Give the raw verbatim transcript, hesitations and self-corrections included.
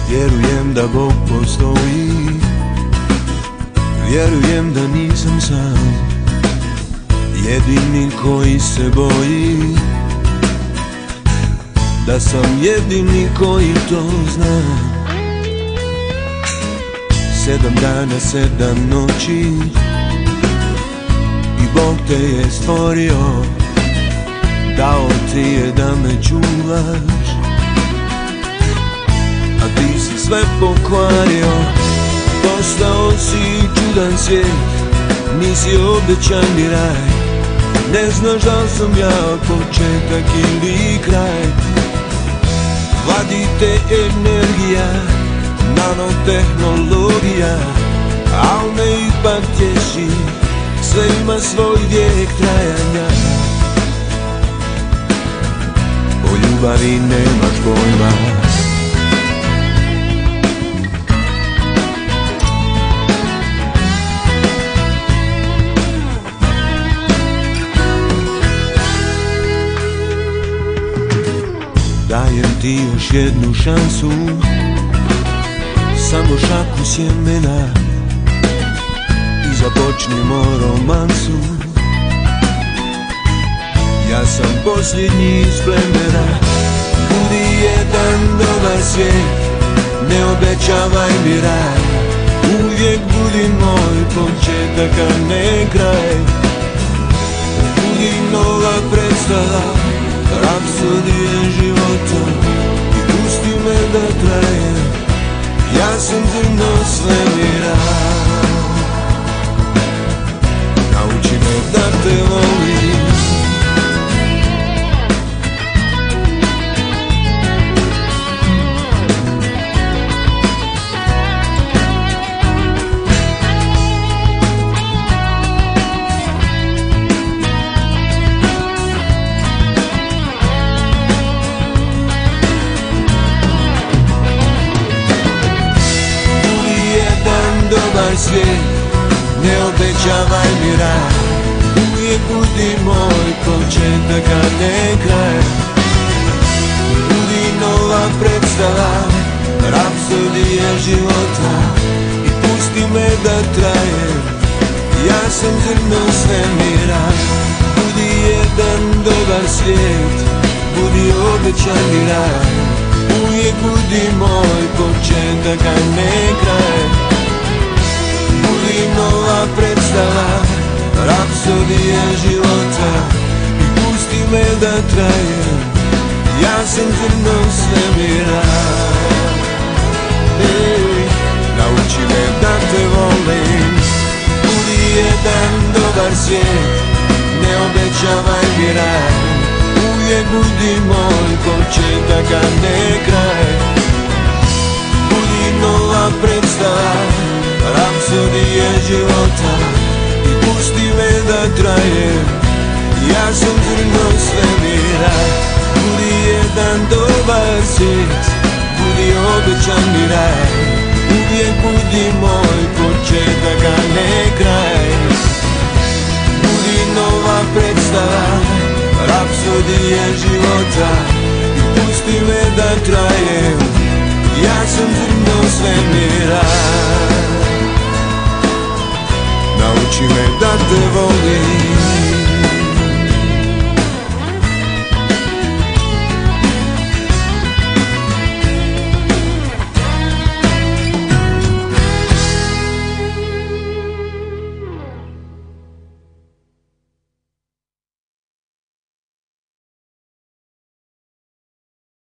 Vjerujem da Bog postoji, vjerujem da nisam sam, jedini koji se boji, da sam jedini koji to zna. Sedam dana, sedam noći i Bog te je stvorio, dao ti je da me čuvaš, a ti si sve pokvario. Postao si čudan svijet, nisi obećani raj, ne znaš da li sam ja početak ili kraj. Vadi te energija, nanotehnologija, al me ipak tješi, sve ima svoj vijek trajanja. O ljubavi nemaš pojma, dajem ti još jednu šansu, samo šaku sjemena i započnimo romansu. Ja sam posljednji iz plemena, budi jedan dobar svijet, ne obećavaj mi raj, uvijek budi moj početak, a ne kraj. Budi nova predstava, rapsodije života, i pusti me da trajem, ja sam zrno svemira. Nauči me da te volim, dobar svijet, ne obećavaj mi raj, uvijek budi moj početak, a ne kraj. Budi nova predstava, rapsodija života, i pusti me da trajem, ja sam zrno svemira. Budi jedan dobar svijet, budi obećani raj, uvijek budi moj početak, a ne kraj. Budi nova predstava, rapsodija života, i pusti me da trajem, ja sam zrno svemira. Ej, nauči me da te volim, budi jedan dobar svijet, ne obećavaj mi raj, uvijek budi moj početak, a ne kraj. Budi nova predstava, rapsodije života, i pusti me da trajem, ja sam zrno svemira. Budi jedan dobar svijet, budi obećani raj, uvijek budi moj početak, a ne kraj. Budi nova predstava, rapsodije života, i pusti me da trajem, ja sam zrno svemira. Nauči me da te volim.